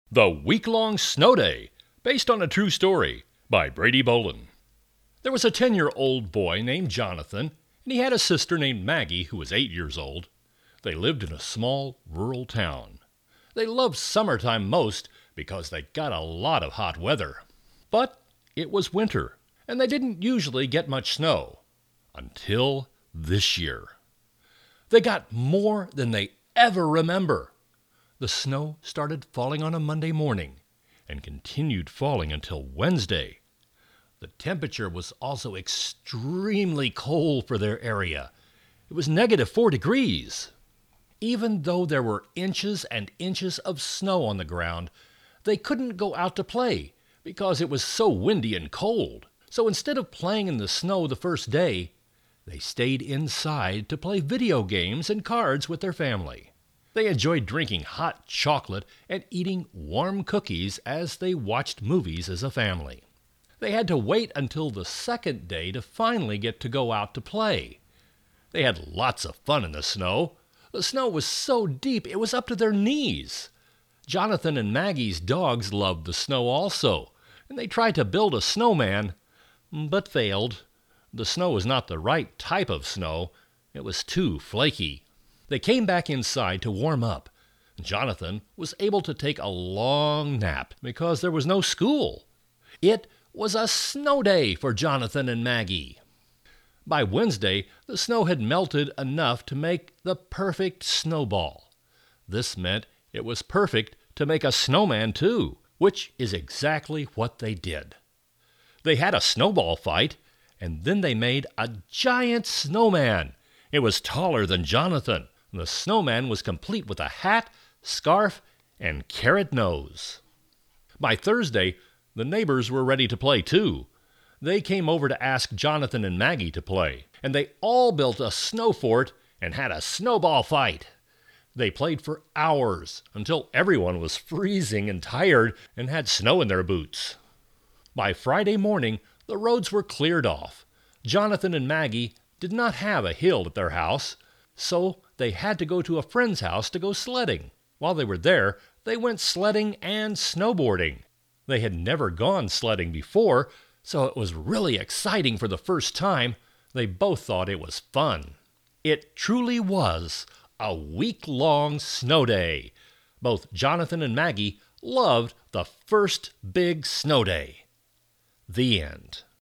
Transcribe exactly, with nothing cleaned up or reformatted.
The Week-Long Snow Day, based on a true story by Brady Boland. There was a ten-year-old boy named Jonathan, and he had a sister named Maggie who was eight years old. They lived in a small rural town. They loved summertime most because they got a lot of hot weather. But it was winter, and they didn't usually get much snow. Until this year. They got more than they ever remember. The snow started falling on a Monday morning and continued falling until Wednesday. The temperature was also extremely cold for their area. It was negative four degrees. Even though there were inches and inches of snow on the ground, they couldn't go out to play because it was so windy and cold. So instead of playing in the snow the first day, they stayed inside to play video games and cards with their family. They enjoyed drinking hot chocolate and eating warm cookies as they watched movies as a family. They had to wait until the second day to finally get to go out to play. They had lots of fun in the snow. The snow was so deep it was up to their knees. Jonathan and Maggie's dogs loved the snow also, and they tried to build a snowman, but failed. The snow was not the right type of snow. It was too flaky. They came back inside to warm up. Jonathan was able to take a long nap because there was no school. It was a snow day for Jonathan and Maggie. By Wednesday, the snow had melted enough to make the perfect snowball. This meant it was perfect to make a snowman too, which is exactly what they did. They had a snowball fight, and then they made a giant snowman. It was taller than Jonathan. The snowman was complete with a hat, scarf, and carrot nose. By Thursday, the neighbors were ready to play too. They came over to ask Jonathan and Maggie to play, and they all built a snow fort and had a snowball fight. They played for hours until everyone was freezing and tired and had snow in their boots. By Friday morning, the roads were cleared off. Jonathan and Maggie did not have a hill at their house, so they had to go to a friend's house to go sledding. While they were there, they went sledding and snowboarding. They had never gone sledding before, so it was really exciting for the first time. They both thought it was fun. It truly was a week-long snow day. Both Jonathan and Maggie loved the first big snow day. The end.